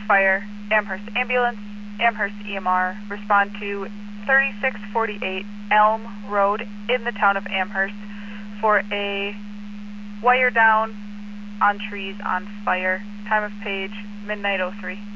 Fire, Amherst Ambulance, Amherst EMR, respond to 3648 Elm Road in the town of Amherst for a wire down on trees on fire. Time of page, midnight 03.